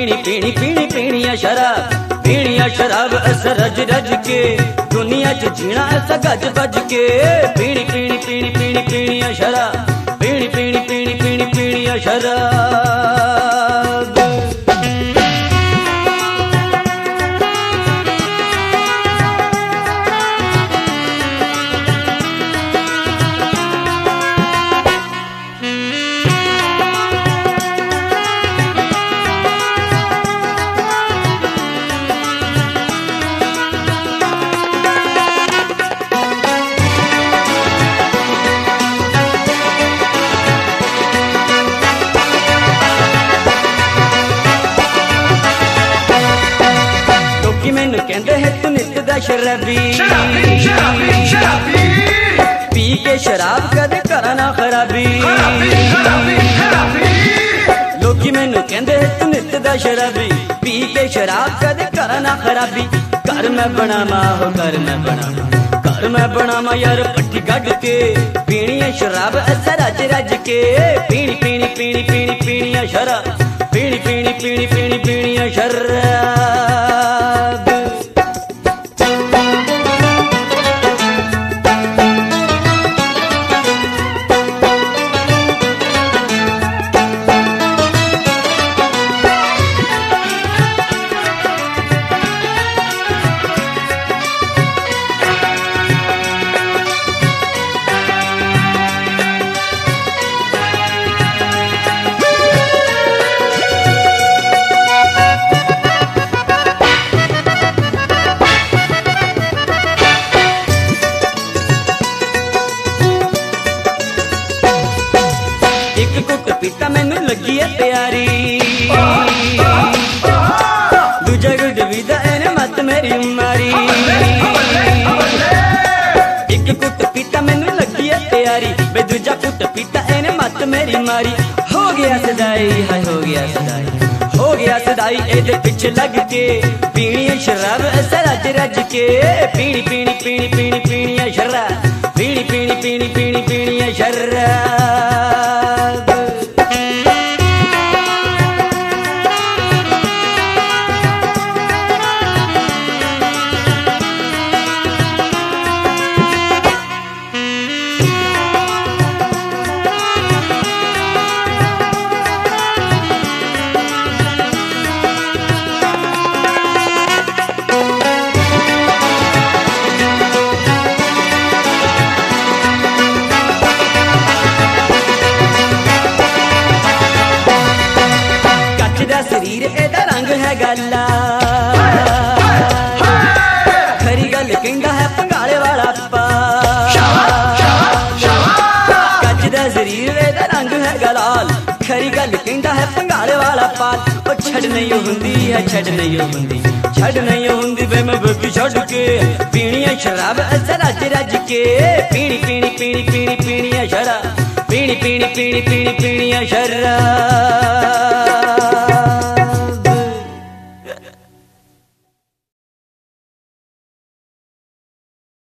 पीनी पीनी पीनी पीनिया शराब, पीनिया शराब ऐसा रज रज के, दुनिया च जीना ऐसा गज बज के। पीनी पीनी पीनी पीनी पीनिया शराब, पीनी पीनी पीनी पीनी पीनिया शराब। मैनू कहते है तू नित दा शराबी, पी के शराब कदे करा ना खराबी। लोकी मैनू कहते है तू नित दा शराबी, पी के शराब कदे करा ना खराबी। घर मैं बनावा हो घर मैं बनावा, घर मैं बनावा यार पट्टी कट के, पीनी है शराब ऐसा रज रज के। पीनी पीनी पीनी पीनी पीनिया शराब, पीनी पीनी पीनी पीनी पीनिया शराब। पीता मैनू लगी है प्यारी, दूजा गुड विदा एने मत मेरी मारी। एक कुट पीता मैनू लगी है प्यारी, बे दूजा कुट पीता एने मत मेरी मारी। हो गया सदाई हाय हो गया सदाई, हो गया सदाई एदे पिछे लग के, पीनी शराब ऐसा रज रज के। पीनी पीनी पीनी पीनी पीनिया शराब, पीनी पीनी पीनी पीनी पीनिया शराब। शरीर एदा रंग है गाला, खरी गल कहंदा है पंगाले वाला पा। कच दा शरीर एदा रंग है गलाल, खरी गल कहंदा है पंगाले वाला पाल। ओ छड़ नहीं हुंदी है छड़ नहीं हुंदी, छड़ नहीं हुंदी वे मैं बगी छड़ के, पीनी है शराब ऐसा रज रज के। पीनी पीनी पीनी पीनी पीनिया शराब, पीनी पीनी पीनी पीनी पीनिया शराब।